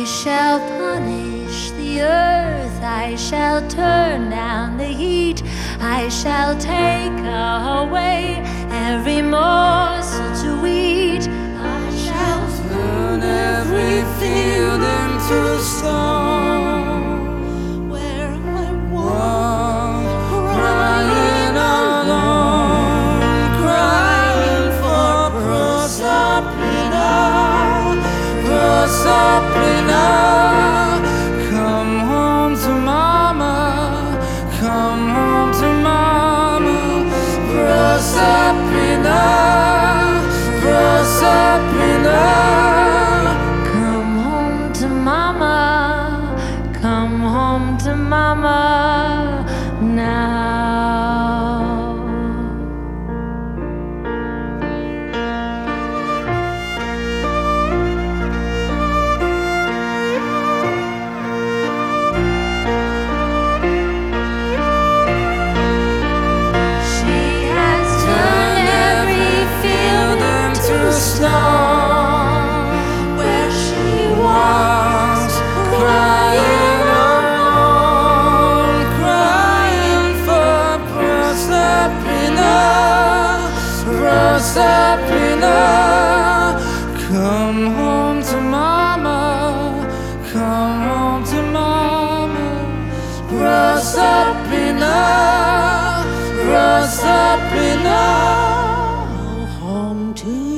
shall punish the earth, I shall turn down the heat, I shall take away every morsel to eat, I shall turn every field into stone, where I walk crying alone, crying for Proserpina, Proserpina. Come home to mama, come home to mama, Proserpina, Proserpina. come home to mama, come home to mama now. She has turned every field into Stone, where she walks crying alone, crying for Proserpina, Proserpina. Come home to mama, come home to mama, Proserpina, Proserpina. home to